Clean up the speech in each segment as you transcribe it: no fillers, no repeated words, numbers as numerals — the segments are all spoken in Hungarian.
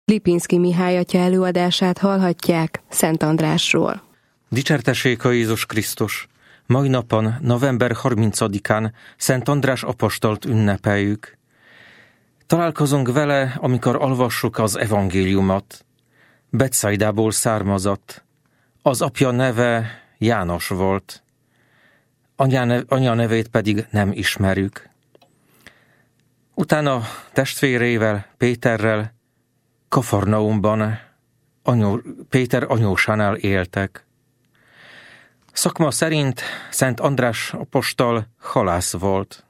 Lipinszky Mihály atya előadását hallhatják Szent Andrásról. Dicsértessék a Jézus Krisztus! Mai napon, november 30-án Szent András apostolt ünnepeljük. Találkozunk vele, amikor olvassuk az evangéliumot. Betszaidából származott. Az apja neve János volt. Anya nevét pedig nem ismerjük. Utána testvérével, Péterrel Kafarnaumban, Péter anyósánál éltek. Szakma szerint Szent András apostol halász volt.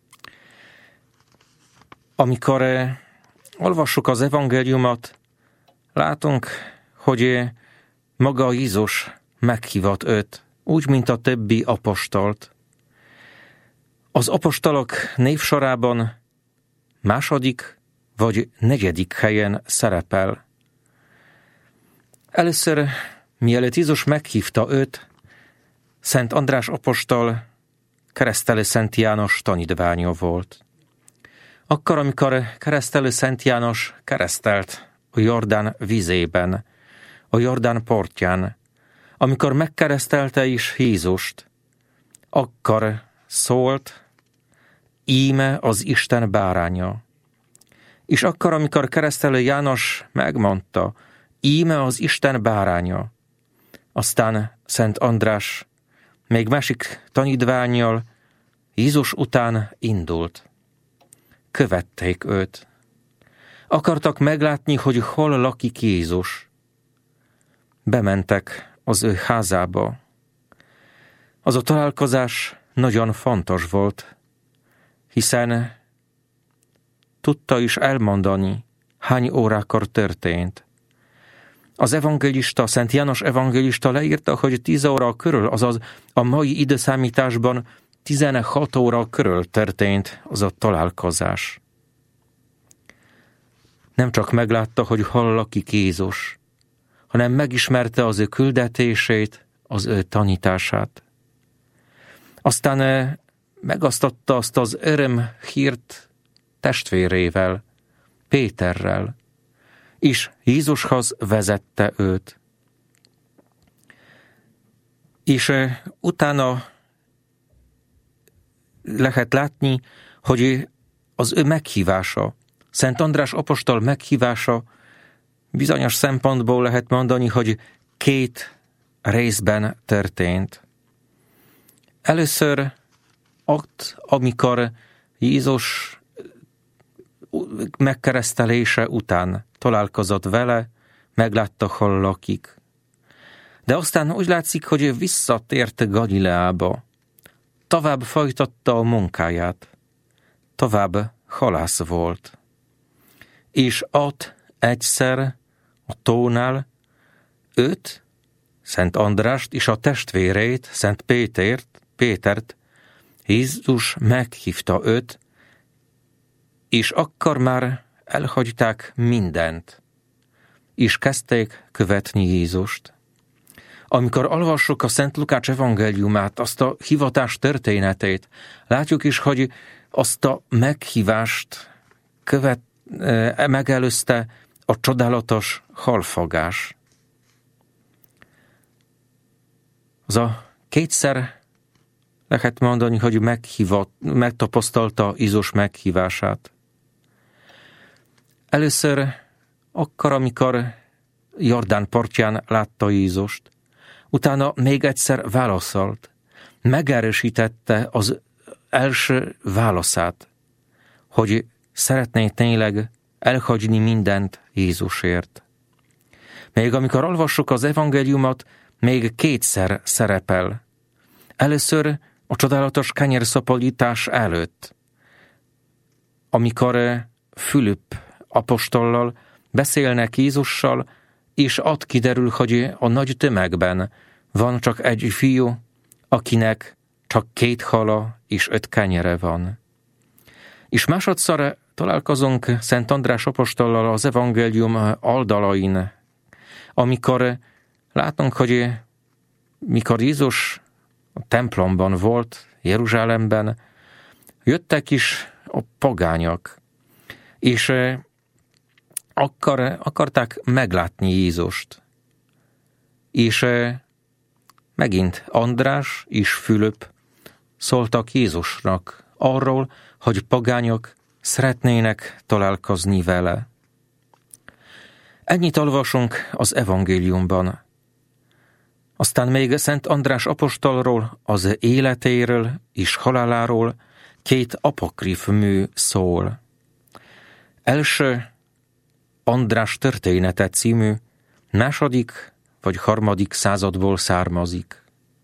Amikor olvassuk az evangéliumot, látunk, hogy maga Jézus meghívott őt, úgy, mint a többi apostolt. Az apostolok névsorában második vagy negyedik helyen szerepel. Először, mielőtt Jézus meghívta őt, Szent András apostol keresztelő Szent János tanítványa volt. Akkor, amikor keresztelő Szent János keresztelt a Jordán vizében, a Jordán partján, amikor megkeresztelte is Jézust, akkor szólt: íme az Isten báránya. És akkor, amikor keresztelő János megmondta: íme az Isten báránya, aztán Szent András még másik tanítvánnyal Jézus után indult. Követték őt. Akartak meglátni, hogy hol lakik Jézus. Bementek az ő házába. Az a találkozás nagyon fontos volt, hiszen tudta is elmondani, hány órákor történt. Az evangélista, Szent János evangélista leírta, hogy 10 óra körül, azaz a mai időszámításban 16 óra körül történt az a találkozás. Nem csak meglátta, hogy hol lakik Jézus, hanem megismerte az ő küldetését, az ő tanítását. Aztán megasztatta azt az örömhírt testvérével, Péterrel, és Jézushoz vezette őt. És utána lehet látni, hogy az ő meghívása, Szent András apostol meghívása bizonyos szempontból lehet mondani, hogy 2 részben történt. Először ott, amikor Jézus megkeresztelése után találkozott vele, meglátta, hol lakik. De aztán úgy látszik, hogy visszatért Galileába. Tovább folytatta a munkáját. Tovább halász volt. És ott egyszer a tónál őt, Szent Andrást és a testvérét, Szent Pétert, Jézus meghívta őt, és akkor már elhagyták mindent, és kezdték követni Jézust. Amikor olvassuk a Szent Lukács evangéliumát, azt a hivatás történetét, látjuk is, hogy azt a meghívást megelőzte a csodálatos halfogás. Az a 2-szer lehet mondani, hogy megtapasztalta Jézus meghívását. Először akkor, amikor Jordán partján látta Jézust, utána még egyszer válaszolt, megerősítette az első válaszát, hogy szeretné tényleg elhagyni mindent Jézusért. Még amikor olvassuk az evangéliumot, még 2-szer szerepel. Először a csodálatos kenyérszaporítás előtt, amikor Fülöp apostollal beszélnek Jézussal, és ott kiderül, hogy a nagy tömegben van csak egy fiú, akinek csak 2 hala és 5 kenyere van. És másodszor találkozunk Szent András apostollal az evangélium oldalain, amikor látunk, hogy mikor Jézus a templomban volt, Jeruzsálemben, jöttek is a pogányok, és akarták meglátni Jézust. És megint András és Fülöp szóltak Jézusnak arról, hogy pogányok szeretnének találkozni vele. Ennyit olvasunk az evangéliumban. Aztán még Szent András apostolról, az életéről és haláláról 2 apokrif mű szól. Első András története című, 2. vagy 3. századból származik.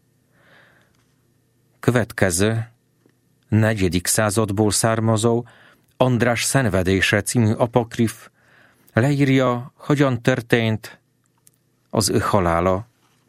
Következő 4. századból származó András szenvedése című apokrif leírja, hogyan történt az ő halála.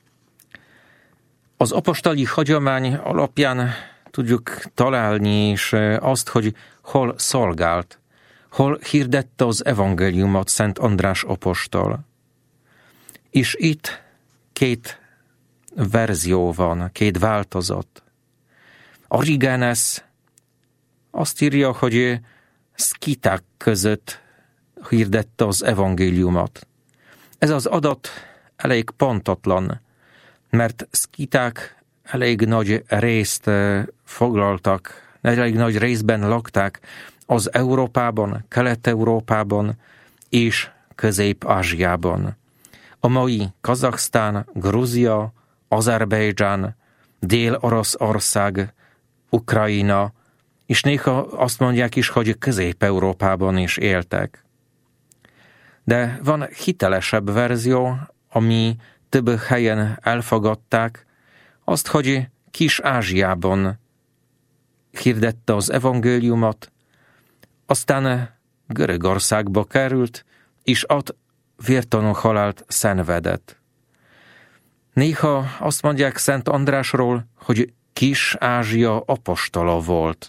Az apostoli hagyomány alapján tudjuk találni is azt, hogy hol szolgált, hol hirdette az evangéliumot Szent András apostol. És itt 2 verzió van, 2 változat. Origenes azt írja, hogy szkiták között hirdette az evangéliumot. Ez az adat elég pontatlan, mert szkiták elég nagy részt foglaltak, elég nagy részben lakták az Európában, Kelet-Európában és Közép-Ázsiában. A mai Kazaksztán, Grúzia, Azerbajdzsán, Dél-Oroszország, Ukrajna, és néha azt mondják is, hogy Közép-Európában is éltek. De van hitelesebb verzió, ami több helyen elfogadták, azt, hogy Kis-Ázsiában hirdette az evangéliumot, aztán Görögországba került, és ott vértanú halált szenvedett. Néha azt mondják Szent Andrásról, hogy Kis-Ázsia apostola volt.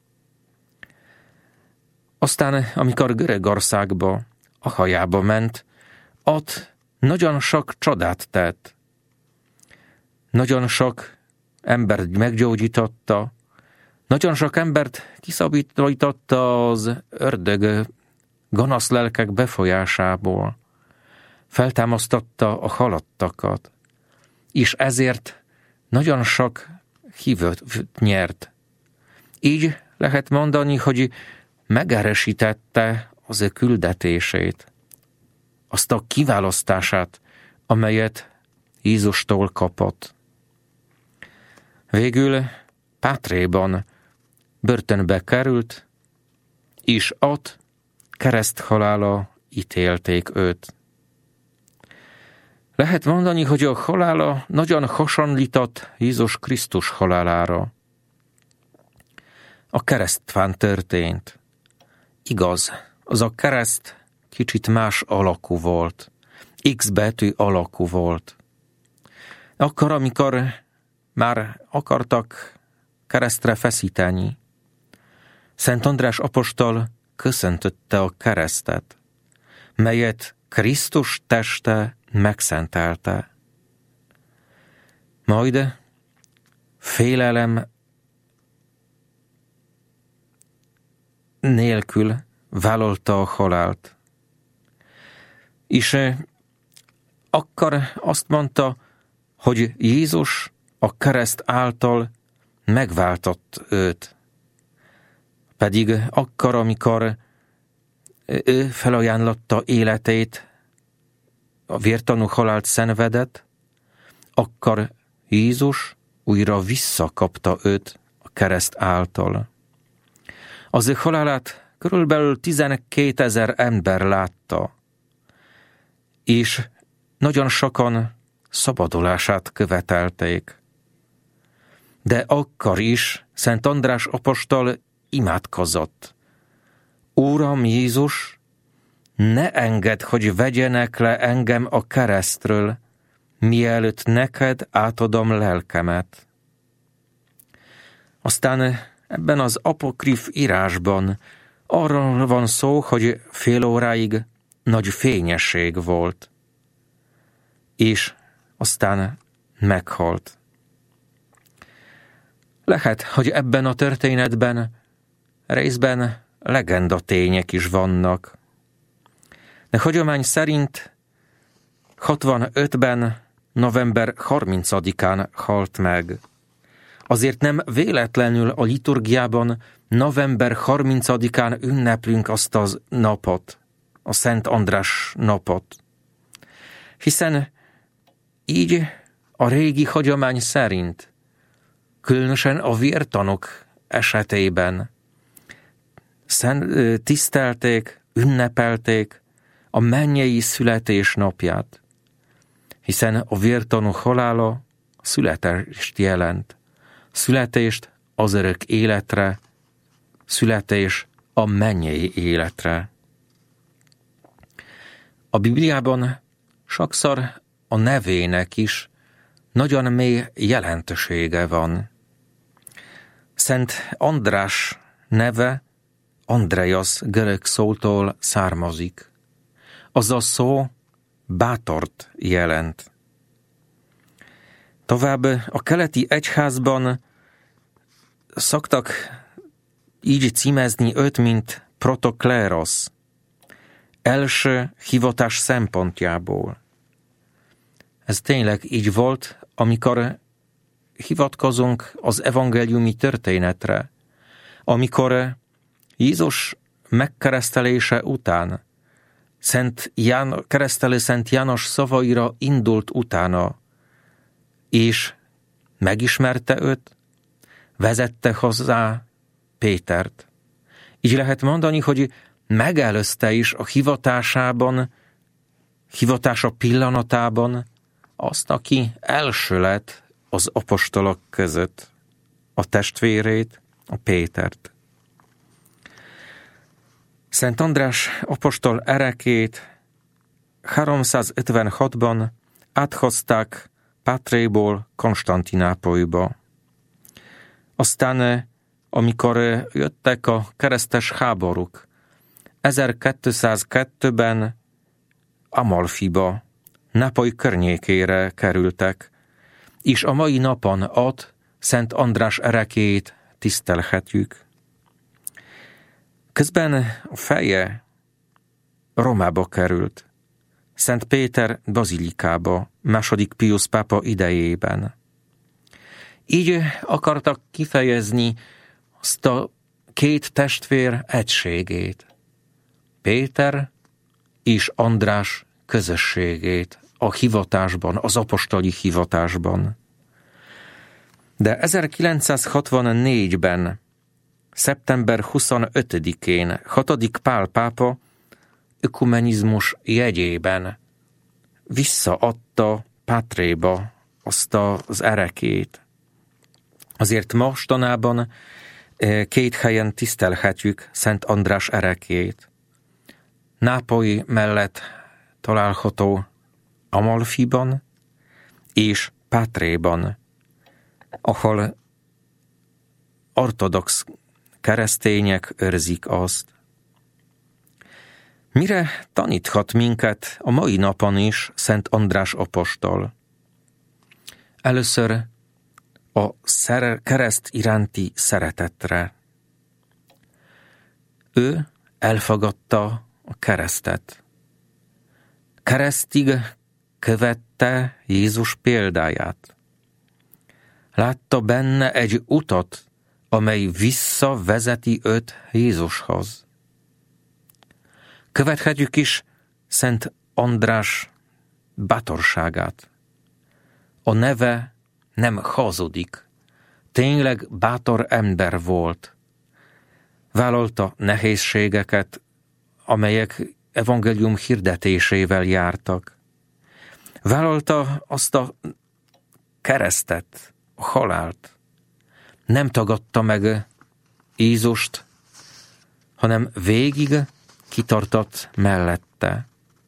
Aztán, amikor Görögországba, Achajába ment, ott nagyon sok csodát tett. Nagyon sok embert meggyógyította, nagyon sok embert kiszabadította az ördög gonosz lelkek befolyásából. Feltámasztatta a halottakat, és ezért nagyon sok hívőt nyert. Így lehet mondani, hogy megerősítette az ő küldetését, azt a kiválasztását, amelyet Jézustól kapott. Végül Pátréban börtönbe került, és ott kereszthalálra ítélték őt. Lehet mondani, hogy a halála nagyon hasonlított Jézus Krisztus halálára. A keresztfán történt. Igaz, az a kereszt kicsit más alakú volt, X betű alakú volt. Akkor, amikor már akartak keresztre feszíteni, Szent András apostol köszöntötte a keresztet, melyet Krisztus teste megszentelte. Majd félelem nélkül vállalta a halált. És akkor azt mondta, hogy Jézus a kereszt által megváltott őt. Pedig akkor, amikor ő felajánlotta életét, a vértanú halált szenvedett, akkor Jézus újra visszakapta őt a kereszt által. Az ő halálát körülbelül 12 000 ember látta, és nagyon sokan szabadulását követelték. De akkor is Szent András apostol imádkozott. Uram Jézus, ne engedd, hogy vegyenek le engem a keresztről, mielőtt neked átadom lelkemet. Aztán ebben az apokrif írásban arról van szó, hogy fél óráig nagy fényesség volt, és aztán meghalt. Lehet, hogy ebben a történetben részben legenda tények is vannak, De hagyomány szerint 65-ben november 30-án halt meg. Azért nem véletlenül a liturgiában november 30-án ünneplünk azt az napot, a Szent András napot. Hiszen így a régi hagyomány szerint, különösen a vértanúk esetében tisztelték, ünnepelték a mennyei születésnapját, hiszen a vértanú halála születést jelent. Születést az örök életre, születés a mennyei életre. A Bibliában sokszor a nevének is nagyon mély jelentősége van. Szent András neve Andreas görög szótól származik. Az a szó bátort jelent. Tovább a keleti egyházban szoktak így címezni őt, mint protokléros, első hivatás szempontjából. Ez tényleg így volt, amikor hivatkozunk az evangéliumi történetre, amikor Jézus megkeresztelése után keresztelő Szent János szavaira indult utána, és megismerte őt, vezette hozzá Pétert. Így lehet mondani, hogy megelőzte is a hivatása pillanatában azt, aki első lett az apostolok között, a testvérét, a Pétert. Szent András apostol erekét 356-ban áthozták Pátréból Konstantinápolyba. Aztán, amikor jöttek a keresztes háborúk, 1202-ben Amalfiba, Nápoly környékére kerültek, és a mai napon ott Szent András erekét tisztelhetjük. Közben a feje Rómába került, Szent Péter bazilikába, II. Piusz pápa idejében. Így akartak kifejezni azt a két testvér egységét, Péter és András közösségét a hivatásban, az apostoli hivatásban. De 1964-ben, szeptember 25-én 6. Pál pápa ökumenizmus jegyében visszaadta Pátréba azt az erekét. Azért mostanában két helyen tisztelhetjük Szent András erekét. Nápoly mellett található Amalfiban és Pátréban, ahol ortodox keresztények őrzik azt. Mire taníthat minket a mai napon is Szent András apostol? Először a kereszt iránti szeretetre. Ő elfogadta a keresztet. Keresztig követte Jézus példáját. Látta benne egy utat, amely visszavezeti őt Jézushoz. Követhetjük is Szent András bátorságát. A neve nem hazudik, tényleg bátor ember volt. Vállalta nehézségeket, amelyek evangélium hirdetésével jártak. Vállalta azt a keresztet, a halált. Nem tagadta meg Jézust, hanem végig kitartott mellette.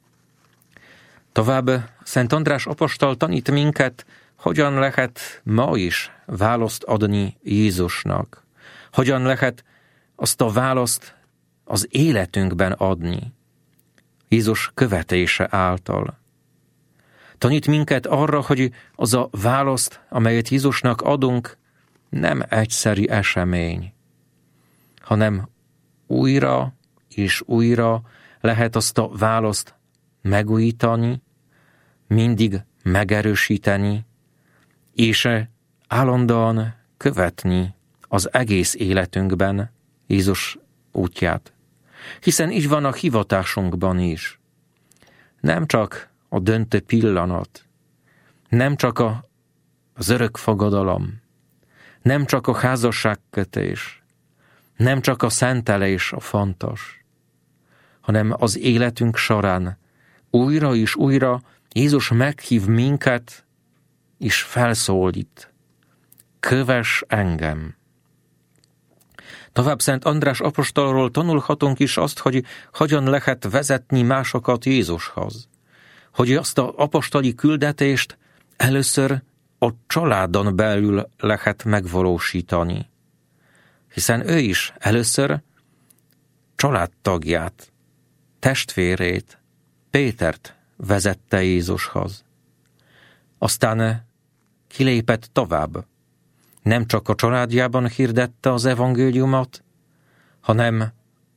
Tovább Szent András apostol tanít minket, hogyan lehet ma is választ adni Jézusnak. Hogyan lehet azt a választ az életünkben adni. Jézus követése által. Tanít minket arra, hogy az a választ, amelyet Jézusnak adunk, nem egyszerű esemény, hanem újra és újra lehet azt a választ megújítani, mindig megerősíteni, és állandóan követni az egész életünkben Jézus útját. Hiszen így van a hivatásunkban is. Nem csak a döntő pillanat, nem csak az örök fogadalom, nem csak a házasságkötés, nem csak a szentelés a fontos, hanem az életünk során újra és újra Jézus meghív minket és felszólít. Kövess engem! Tovább Szent András apostolról tanulhatunk is azt, hogy hogyan lehet vezetni másokat Jézushoz. Hogy azt az apostoli küldetést először a családon belül lehet megvalósítani. Hiszen ő is először családtagját, testvérét, Pétert vezette Jézushoz. Aztán kilépett tovább. Nem csak a családjában hirdette az evangéliumot, hanem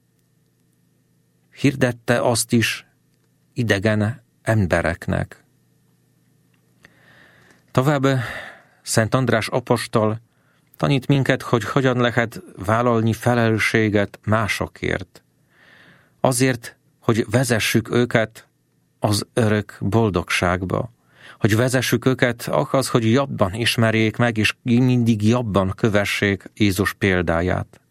hirdette azt is idegen embereknek. Tovább Szent András apostol tanít minket, hogy hogyan lehet vállalni felelősséget másokért. Azért, hogy vezessük őket az örök boldogságba. Hogy vezessük őket ahhoz, hogy jobban ismerjék meg, és mindig jobban kövessék Jézus példáját.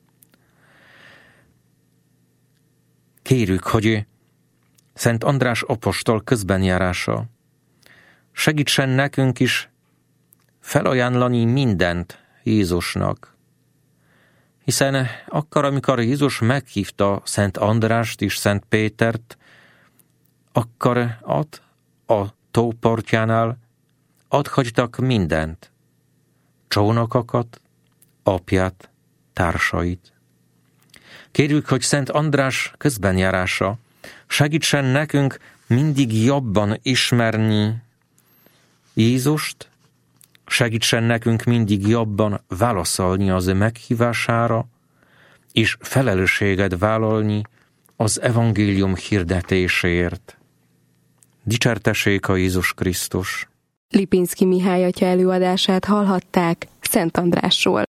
Kérjük, hogy Szent András apostol közbenjárása segítsen nekünk is felajánlani mindent Jézusnak. Hiszen akkor, amikor Jézus meghívta Szent Andrást és Szent Pétert, akkor ott a tópartjánál otthagytak mindent, csónakokat, apját, társait. Kérjük, hogy Szent András közbenjárása segítsen nekünk mindig jobban ismerni Jézust, segítsen nekünk mindig jobban válaszolni az ő meghívására, és felelősséget vállalni az evangélium hirdetéséért. Dicsértessék a Jézus Krisztus! Lipinszky Mihály atya előadását hallhatták Szent Andrásról.